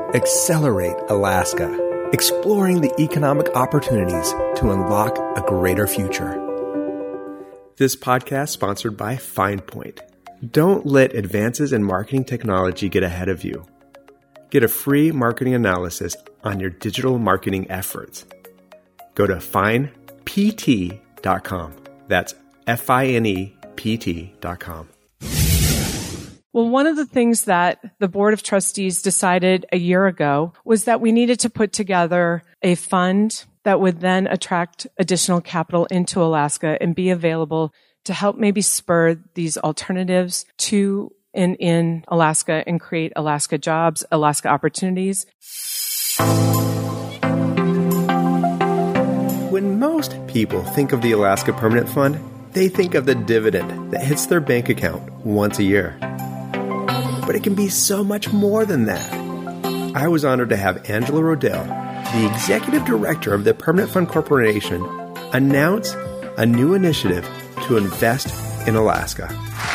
Accelerate Alaska, exploring the economic opportunities to unlock a greater future. This podcast sponsored by FindPoint. Don't let advances in marketing technology get ahead of you. Get a free marketing analysis on your digital marketing efforts. Go to findpt.com. That's FINEPT.com. Well, one of the things that the Board of Trustees decided a year ago was that we needed to put together a fund that would then attract additional capital into Alaska and be available to help maybe spur these alternatives to and in Alaska and create Alaska jobs, Alaska opportunities. When most people think of the Alaska Permanent Fund, they think of the dividend that hits their bank account once a year. But it can be so much more than that. I was honored to have Angela Rodell, the Executive Director of the Permanent Fund Corporation, announce a new initiative to invest in Alaska.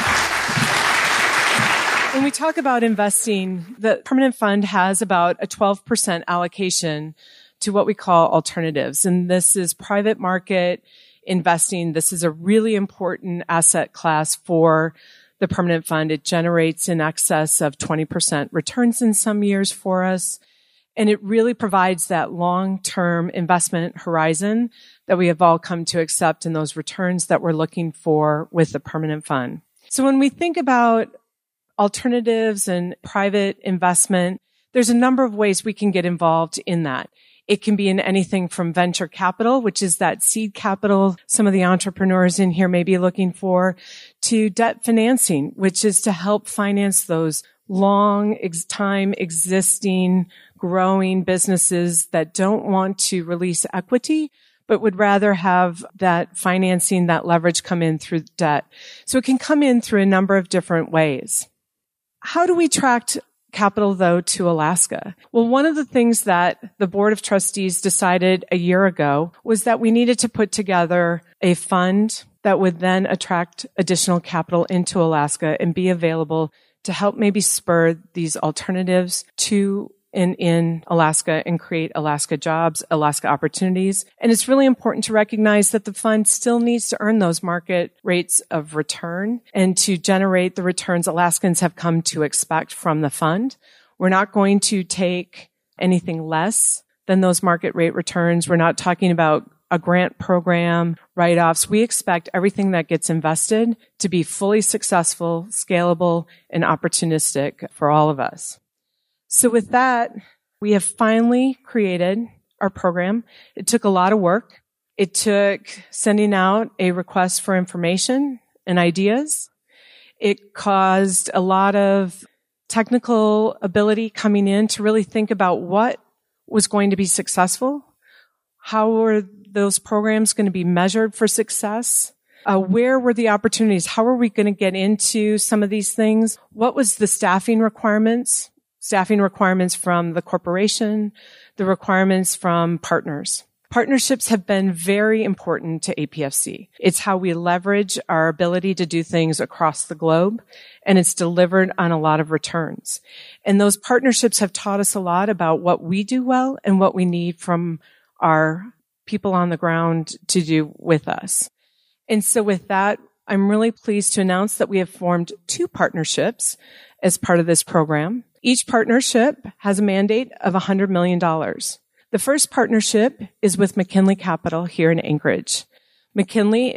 When we talk about investing, the Permanent Fund has about a 12% allocation to what we call alternatives. And this is private market investing. This is a really important asset class for the Permanent Fund. It generates in excess of 20% returns in some years for us. And it really provides that long-term investment horizon that we have all come to accept in those returns that we're looking for with the Permanent Fund. So when we think about alternatives and private investment, there's a number of ways we can get involved in that. It can be in anything from venture capital, which is that seed capital some of the entrepreneurs in here may be looking for, to debt financing, which is to help finance those long time existing growing businesses that don't want to release equity, but would rather have that financing, that leverage come in through debt. So it can come in through a number of different ways. How do we attract capital, though, to Alaska? Well, one of the things that the Board of Trustees decided a year ago was that we needed to put together a fund that would then attract additional capital into Alaska and be available to help maybe spur these alternatives to and in Alaska and create Alaska jobs, Alaska opportunities. And it's really important to recognize that the fund still needs to earn those market rates of return and to generate the returns Alaskans have come to expect from the fund. We're not going to take anything less than those market rate returns. We're not talking about a grant program, write-offs. We expect everything that gets invested to be fully successful, scalable, and opportunistic for all of us. So with that, we have finally created our program. It took a lot of work. It took sending out a request for information and ideas. It caused a lot of technical ability coming in to really think about what was going to be successful. How were those programs going to be measured for success? Where were the opportunities? How are we going to get into some of these things? What was the staffing requirements? Staffing requirements from the corporation, the requirements from partners. Partnerships have been very important to APFC. It's how we leverage our ability to do things across the globe, and it's delivered on a lot of returns. And those partnerships have taught us a lot about what we do well and what we need from our people on the ground to do with us. And so with that, I'm really pleased to announce that we have formed 2 partnerships as part of this program. Each partnership has a mandate of $100 million. The first partnership is with McKinley Capital here in Anchorage. McKinley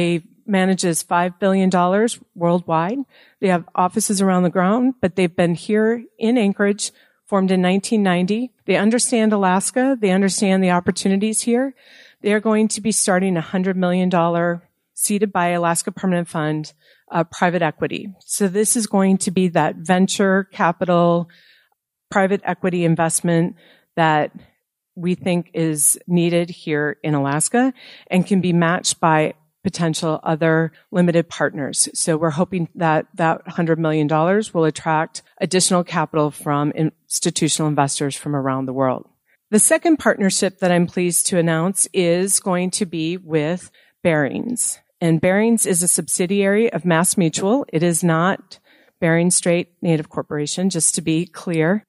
manages $5 billion worldwide. They have offices around the ground, but they've been here in Anchorage, formed in 1990. They understand Alaska. They understand the opportunities here. They are going to be starting a $100 million seeded by Alaska Permanent Fund private equity. So this is going to be that venture capital, private equity investment that we think is needed here in Alaska and can be matched by potential other limited partners. So we're hoping that that $100 million will attract additional capital from institutional investors from around the world. The second partnership that I'm pleased to announce is going to be with Barings. And Barings is a subsidiary of MassMutual. It is not Bering Strait Native Corporation, just to be clear.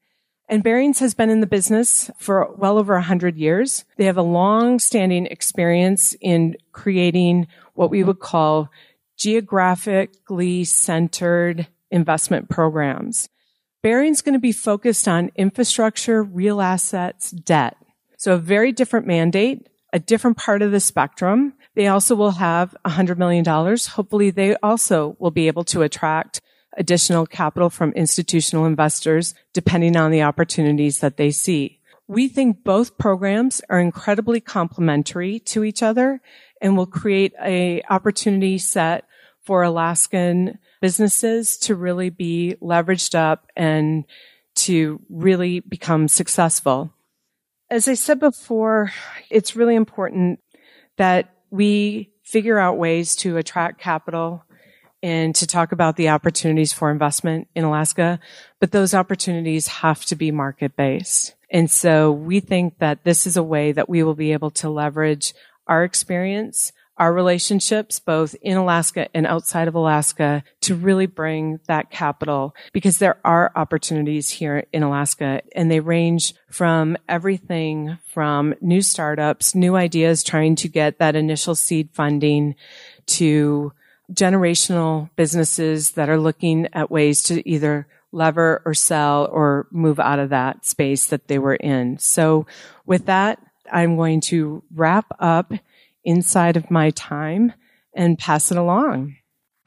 And Barings has been in the business for well over 100 years. They have a long-standing experience in creating what we would call geographically centered investment programs. Barings is going to be focused on infrastructure, real assets, debt. So a very different mandate, a different part of the spectrum. They also will have $100 million. Hopefully they also will be able to attract additional capital from institutional investors, depending on the opportunities that they see. We think both programs are incredibly complementary to each other and will create an opportunity set for Alaskan businesses to really be leveraged up and to really become successful. As I said before, it's really important that we figure out ways to attract capital and to talk about the opportunities for investment in Alaska, but those opportunities have to be market-based. And so we think that this is a way that we will be able to leverage our experience, our relationships, both in Alaska and outside of Alaska, to really bring that capital, because there are opportunities here in Alaska, and they range from everything from new startups, new ideas trying to get that initial seed funding, to generational businesses that are looking at ways to either lever or sell or move out of that space that they were in. So with that, I'm going to wrap up inside of my time and pass it along.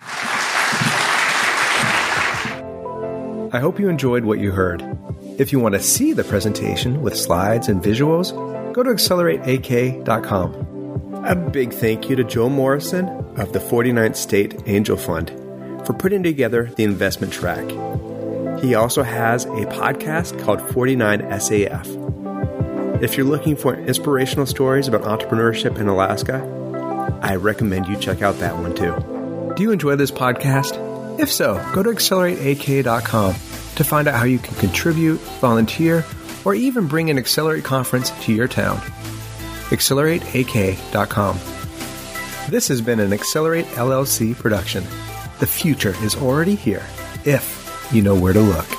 I hope you enjoyed what you heard. If you want to see the presentation with slides and visuals, go to accelerateak.com. A big thank you to Joe Morrison of the 49th State Angel Fund for putting together the investment track. He also has a podcast called 49SAF. If you're looking for inspirational stories about entrepreneurship in Alaska, I recommend you check out that one too. Do you enjoy this podcast? If so, go to accelerateak.com to find out how you can contribute, volunteer, or even bring an Accelerate conference to your town. accelerateak.com. This has been an Accelerate LLC production. The future is already here, if you know where to look.